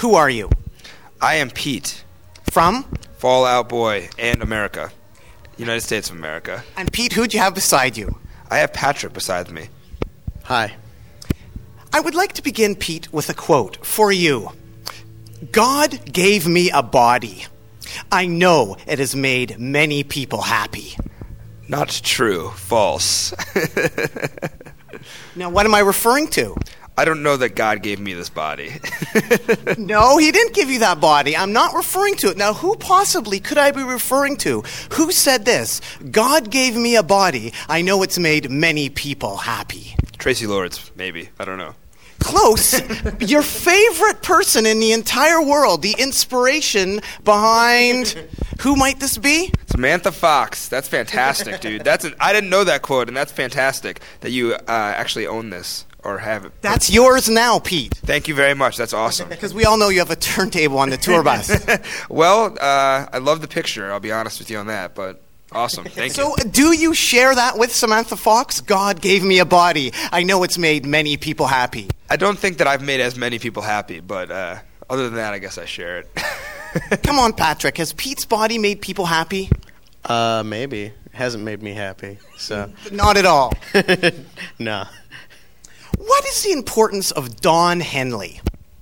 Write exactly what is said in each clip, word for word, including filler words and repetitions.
Who are you? I am Pete. From? Fall Out Boy and America. United States of America. And Pete, who'd you have beside you? I have Patrick beside me. Hi. I would like to begin, Pete, with a quote for you. God gave me a body. I know it has made many people happy. Not true. False. Now, what am I referring to? I don't know that God gave me this body. No, he didn't give you that body. I'm not referring to it. Now, who possibly could I be referring to? Who said this? God gave me a body. I know it's made many people happy. Tracy Lords, maybe. I don't know. Close. Your favorite person in the entire world, the inspiration behind... Who might this be? Samantha Fox. That's fantastic, dude. That's an, I didn't know that quote, and that's fantastic that you uh, actually own this or have it. That's yours now, Pete. Thank you very much. That's awesome. Because we all know you have a turntable on the tour bus. Well, uh, I love the picture. I'll be honest with you on that, but awesome. Thank so, you. So, do you share that with Samantha Fox? God gave me a body. I know it's made many people happy. I don't think that I've made as many people happy, but uh, other than that, I guess I share it. Come on, Patrick. Has Pete's body made people happy? Uh, maybe. It hasn't made me happy, so. Not at all. No. What is the importance of Don Henley?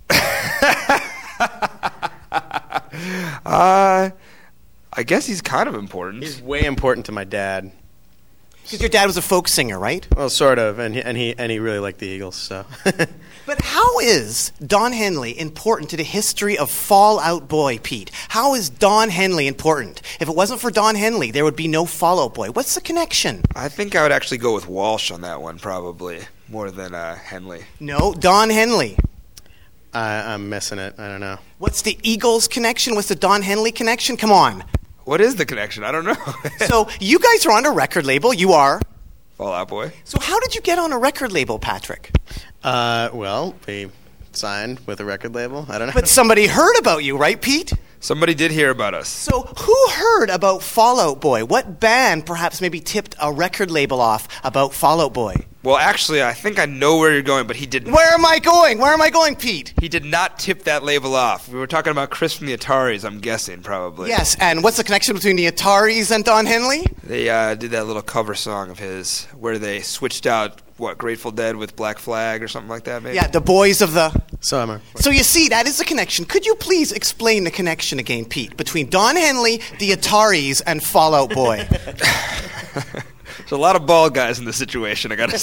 uh, I guess he's kind of important. He's way important to my dad. Because your dad was a folk singer, right? Well, sort of, and he and he, and he really liked the Eagles, so. But how is Don Henley important to the history of Fall Out Boy, Pete? How is Don Henley important? If it wasn't for Don Henley, there would be no Fall Out Boy. What's the connection? I think I would actually go with Walsh on that one, probably, more than uh, Henley. No, Don Henley. I, I'm missing it. I don't know. What's the Eagles connection? What's the Don Henley connection? Come on. What is the connection? I don't know. So you guys are on a record label. You are. Fall Out Boy. So how did you get on a record label, Patrick? Uh, well, we signed with a record label. I don't know. But somebody heard about you, right, Pete? Somebody did hear about us. So who heard about Fall Out Boy? What band perhaps maybe tipped a record label off about Fall Out Boy? Well, actually, I think I know where you're going, but he didn't. Where am I going? Where am I going, Pete? He did not tip that label off. We were talking about Chris from the Ataris, I'm guessing, probably. Yes, and what's the connection between the Ataris and Don Henley? They uh, did that little cover song of his where they switched out, what, Grateful Dead with Black Flag or something like that, maybe? Yeah, the boys of the... Summer. So you see, that is the connection. Could you please explain the connection again, Pete, between Don Henley, the Ataris, and Fall Out Boy? There's a lot of bald guys in this situation, I gotta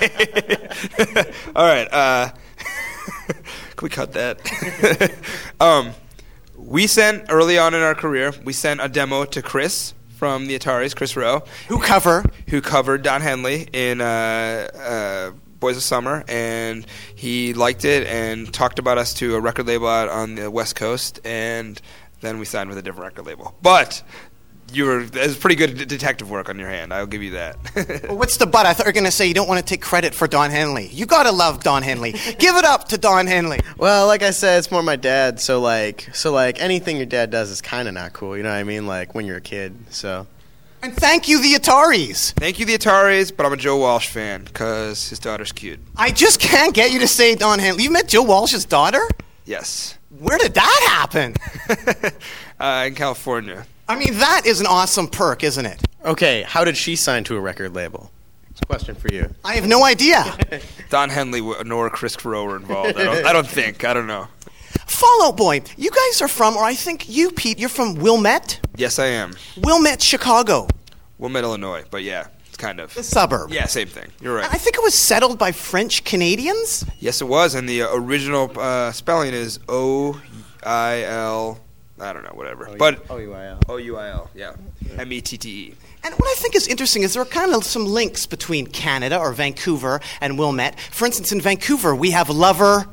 say. All right, uh, can we cut that? um, we sent, early on in our career, we sent a demo to Chris from the Ataris, Chris Rowe. Who cover? Who covered Don Henley in uh, uh, Boys of Summer, and he liked it and talked about us to a record label out on the West Coast, and then we signed with a different record label. But... You were, that was pretty good detective work on your hand. I'll give you that. Well, what's the but? I thought you were going to say you don't want to take credit for Don Henley. You got to love Don Henley. Give it up to Don Henley. Well, like I said, it's more my dad. So like, so like anything your dad does is kind of not cool. You know what I mean? Like when you're a kid. So. And thank you, the Ataris. Thank you, the Ataris. But I'm a Joe Walsh fan because his daughter's cute. I just can't get you to say Don Henley. You met Joe Walsh's daughter? Yes. Where did that happen? uh, in California. I mean, that is an awesome perk, isn't it? Okay, how did she sign to a record label? It's a question for you. I have no idea. Don Henley nor Chris Crowe were involved. I don't, I don't think. I don't know. Fall Out Boy, you guys are from, or I think you, Pete, you're from Wilmette? Yes, I am. Wilmette, Chicago. Wilmette, Illinois, but yeah, it's kind of. The suburb. Yeah, same thing. You're right. I think it was settled by French Canadians? Yes, it was, and the original uh, spelling is O I L... I don't know, whatever. O- but O U I L. O U I L, yeah. M E T T E. And what I think is interesting is there are kind of some links between Canada or Vancouver and Wilmette. For instance, in Vancouver, we have Lover...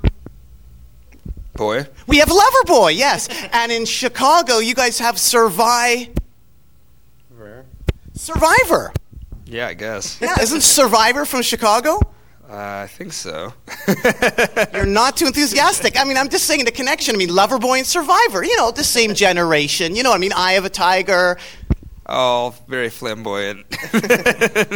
Boy. We have Lover Boy, yes. And in Chicago, you guys have Survive... Survivor. Yeah, I guess. Yeah, isn't Survivor from Chicago? Uh, I think so. You're not too enthusiastic. I mean, I'm just saying the connection. I mean, Loverboy and Survivor, you know, the same generation. You know what I mean? Eye of a Tiger. Oh, very flamboyant.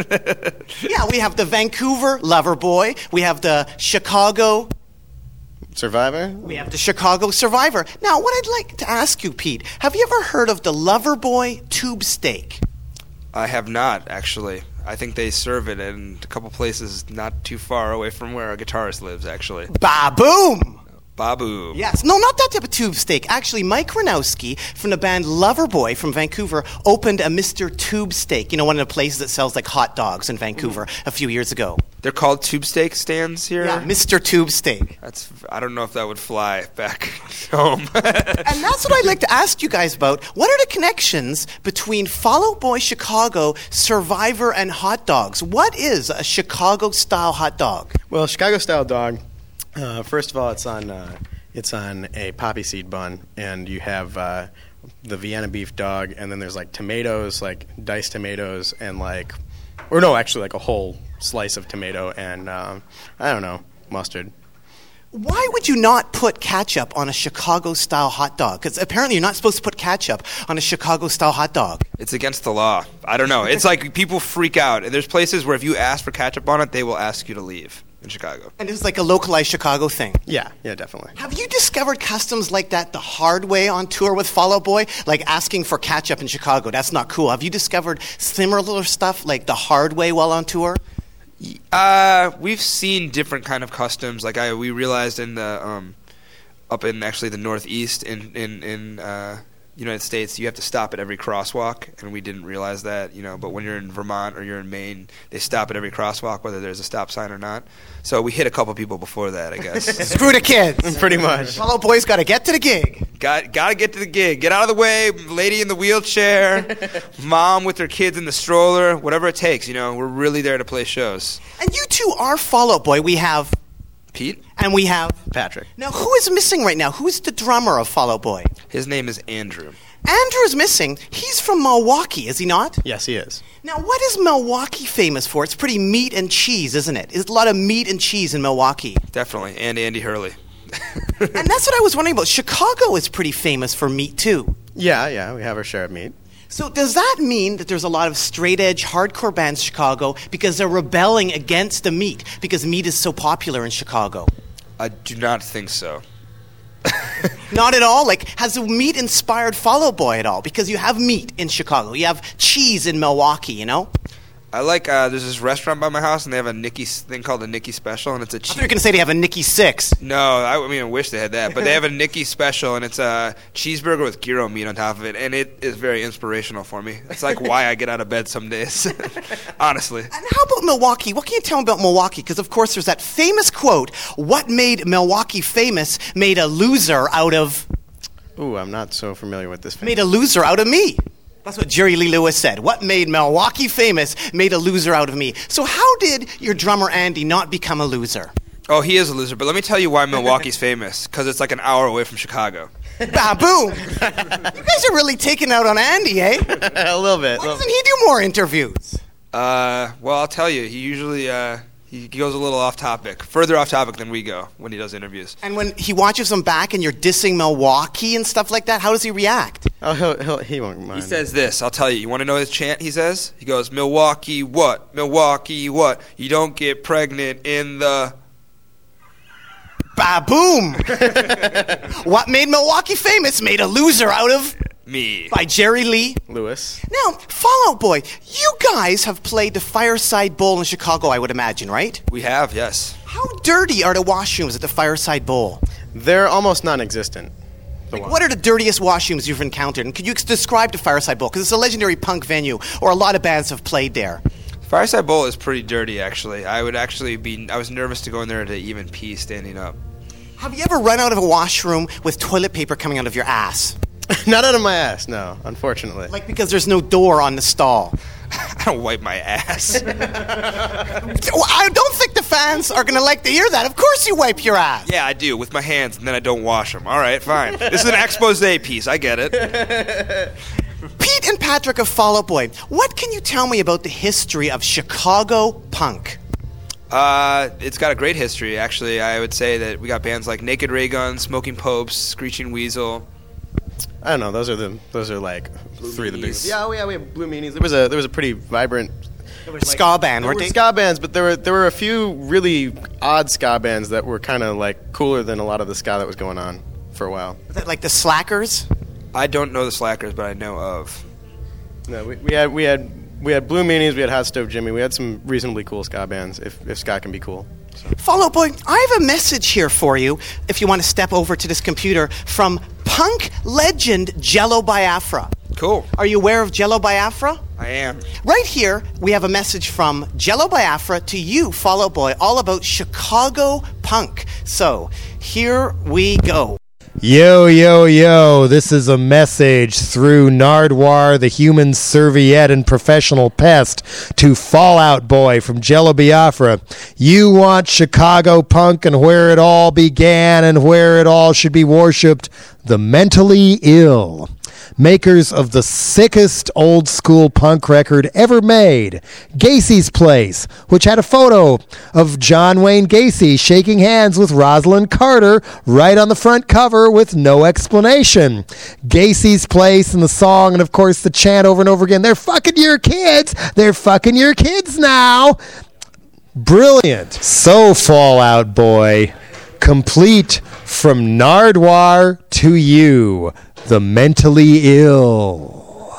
Yeah, we have the Vancouver Loverboy. We have the Chicago Survivor? We have the Chicago Survivor. Now, what I'd like to ask you, Pete, have you ever heard of the Loverboy tube steak? I have not, actually. I think they serve it in a couple places not too far away from where our guitarist lives, actually. Ba-boom! Babu. Yes. No, not that type of tube steak. Actually, Mike Ranowski from the band Loverboy from Vancouver opened a Mister Tube Steak, you know, one of the places that sells like hot dogs in Vancouver a few years ago. They're called tube steak stands here? Yeah, Mister Tube Steak. That's. I don't know if that would fly back home. And that's what I'd like to ask you guys about. What are the connections between Fall Out Boy Chicago, Survivor, and hot dogs? What is a Chicago-style hot dog? Well, Chicago-style dog, uh, first of all, it's on uh, it's on a poppy seed bun, and you have uh, the Vienna beef dog, and then there's like tomatoes, like diced tomatoes, and like, or no, actually like a whole slice of tomato and, um, I don't know, mustard. Why would you not put ketchup on a Chicago-style hot dog? Because apparently you're not supposed to put ketchup on a Chicago-style hot dog. It's against the law. I don't know. It's like people freak out. And there's places where if you ask for ketchup on it, they will ask you to leave in Chicago. And it's like a localized Chicago thing. Yeah, yeah, definitely. Have you discovered customs like that the hard way on tour with Fall Out Boy? Like asking for ketchup in Chicago. That's not cool. Have you discovered similar stuff like the hard way while on tour? Uh, we've seen different kind of customs. Like I, we realized in the um, up in actually the Northeast in in in uh, United States, you have to stop at every crosswalk, and we didn't realize that. You know, but when you're in Vermont or you're in Maine, they stop at every crosswalk, whether there's a stop sign or not. So we hit a couple people before that, I guess. Screw the kids. Pretty much. Fall Out Boy's got to get to the gig. Got got to get to the gig. Get out of the way, lady in the wheelchair, mom with her kids in the stroller, whatever it takes. You know, we're really there to play shows. And you two are Fall Out Boy. We have Pete, and we have Patrick. Now, who is missing right now? Who is the drummer of Fall Out Boy? his name is Andrew. Andrew is missing. He's from Milwaukee, is he not? Yes, he is. Now, what is Milwaukee famous for? It's pretty meat and cheese, isn't it? There's a lot of meat and cheese in Milwaukee. Definitely, and Andy Hurley. And that's what I was wondering about. Chicago is pretty famous for meat, too. Yeah, yeah, we have our share of meat. So does that mean that there's a lot of straight-edge hardcore bands in Chicago because they're rebelling against the meat, because meat is so popular in Chicago? I do not think so. Not at all? Like, has the meat inspired Fall Out Boy at all? Because you have meat in Chicago. You have cheese in Milwaukee, you know? I like, uh, there's this restaurant by my house, and they have a Nicky thing called a Nicky Special, and it's a I thought cheese. you were going to say they have a Nicky Six. No, I, I mean, I wish they had that, but they have a Nicky Special, and it's a cheeseburger with gyro meat on top of it, and it is very inspirational for me. It's like why I get out of bed some days, honestly. And how about Milwaukee? What can you tell me about Milwaukee? Because, of course, there's that famous quote, what made Milwaukee famous made a loser out of... Ooh, I'm not so familiar with this. Made a loser out of me. That's what Jerry Lee Lewis said. What made Milwaukee famous made a loser out of me. So how did your drummer Andy not become a loser? Oh, he is a loser, but let me tell you why Milwaukee's famous, because it's like an hour away from Chicago. Bah, boom. You guys are really taking out on Andy, eh? A little bit. Why doesn't he do more interviews? Uh, well, I'll tell you, he usually uh, he goes a little off topic, further off topic than we go when he does interviews. And when he watches them back and you're dissing Milwaukee and stuff like that, how does he react? Oh, he'll, he'll, he won't mind. He says this, I'll tell you. You want to know his chant he says? He goes, Milwaukee what? Milwaukee what? You don't get pregnant in the... Bah, boom. What made Milwaukee famous made a loser out of... Me. By Jerry Lee Lewis. Now, Fall Out Boy, you guys have played the Fireside Bowl in Chicago, I would imagine, right? We have, yes. How dirty are the washrooms at the Fireside Bowl? They're almost non-existent. The Like, what are the dirtiest washrooms you've encountered? And could you ex- describe the Fireside Bowl? Because it's a legendary punk venue, or a lot of bands have played there. Fireside Bowl is pretty dirty, actually. I would actually be... I was nervous to go in there to even pee standing up. Have you ever run out of a washroom with toilet paper coming out of your ass? Not out of my ass, no, unfortunately. Like because there's no door on the stall. I don't wipe my ass. Well, I don't think the fans are going to like to hear that. Of course you wipe your ass. Yeah, I do, with my hands, and then I don't wash them. All right, fine. This is an expose piece. I get it. Pete and Patrick of Fall Out Boy, what can you tell me about the history of Chicago punk? Uh, it's got a great history, actually. I would say that we got bands like Naked Ray Gun, Smoking Popes, Screeching Weasel. I don't know. Those are the those are like Blue three of the Meanies. biggest. Yeah, we, yeah, we have Blue Meanies. There was a there was a pretty vibrant Ska band, There weren't were they? ska bands, but there were there were a few really odd ska bands that were kind of like cooler than a lot of the ska that was going on for a while. Was that like the Slackers? I don't know the Slackers, but I know of. No, we, we had we had we had Blue Meanies, we had Hot Stove Jimmy, we had some reasonably cool ska bands. If if ska can be cool. So. Fall Out Boy, I have a message here for you if you want to step over to this computer from punk legend Jello Biafra. Cool. Are you aware of Jello Biafra? I am. Right here, we have a message from Jello Biafra to you, Fall Out Boy, all about Chicago punk. So, here we go. Yo, yo, yo, this is a message through Nardwar, the human serviette and professional pest, to Fallout Boy from Jello Biafra. You want Chicago punk and where it all began and where it all should be worshipped? The mentally ill. Makers of the sickest old school punk record ever made, Gacy's Place, which had a photo of John Wayne Gacy shaking hands with Rosalind Carter right on the front cover with no explanation. Gacy's Place and the song, and of course the chant over and over again, they're fucking your kids, they're fucking your kids now. Brilliant. So Fallout Boy, complete from Nardwar to you, the mentally ill.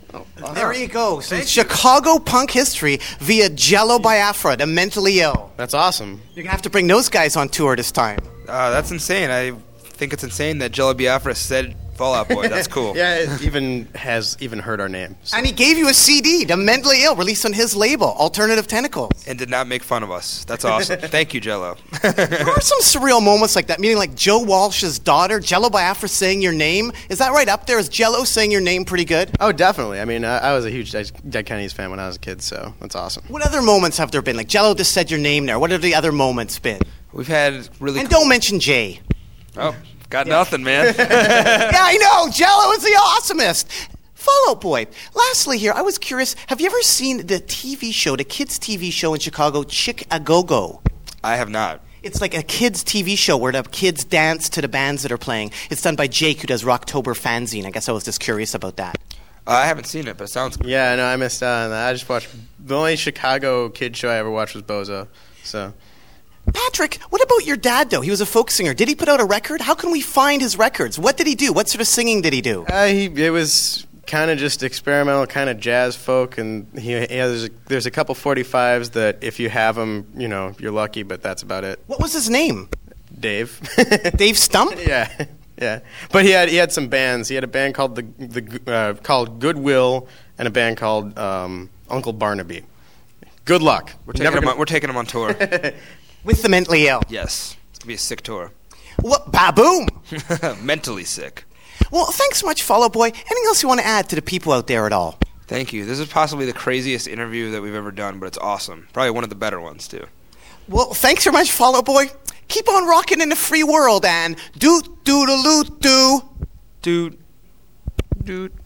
There you go. So it's Chicago punk history via Jello Biafra, the mentally ill. That's awesome. You're going to have to bring those guys on tour this time. Uh, that's insane. I think it's insane that Jello Biafra said Fallout Boy. That's cool. Yeah, it even has even heard our name. So. And he gave you a C D, The Mentally Ill, released on his label, Alternative Tentacles. And did not make fun of us. That's awesome. Thank you, Jello. There are some surreal moments like that, meaning like Joe Walsh's daughter, Jello Biafra, saying your name. Is that right up there? Is Jello saying your name pretty good? Oh, definitely. I mean, I, I was a huge Dead, Dead Kennedys fan when I was a kid, so that's awesome. What other moments have there been? Like Jello just said your name there. What have the other moments been? We've had really And cool- don't mention Jay. Oh, got nothing, man. Yeah, I know. Jello is the awesomest. Fall Out Boy. Lastly here, I was curious, have you ever seen the T V show, the kids' T V show in Chicago, Chick-A-Go-Go? I have not. It's like a kids' T V show where the kids dance to the bands that are playing. It's done by Jake, who does Rocktober Fanzine. I guess I was just curious about that. Uh, I haven't seen it, but it sounds good. Yeah, no, I missed out on that. I just watched the only Chicago kid show I ever watched was Bozo. So. Patrick, what about your dad, though? He was a folk singer. Did he put out a record? How can we find his records? What did he do? What sort of singing did he do? Uh, he, it was kind of just experimental, kind of jazz folk, and he, he has, there's a couple forty-fives that if you have them, you know, you're lucky, but that's about it. What was his name? Dave. Dave Stump? Yeah, yeah. But he had he had some bands. He had a band called the the uh, called Goodwill and a band called um, Uncle Barnaby. Good luck. We're taking, Never him gonna- on, we're taking him on tour. With the mentally ill. Yes. It's going to be a sick tour. What? Baboom! Mentally sick. Well, thanks so much, Fall Out Boy. Anything else you want to add to the people out there at all? Thank you. This is possibly the craziest interview that we've ever done, but it's awesome. Probably one of the better ones, too. Well, thanks so much, Fall Out Boy. Keep on rocking in the free world and doot doodaloo doo. Dude. Dude.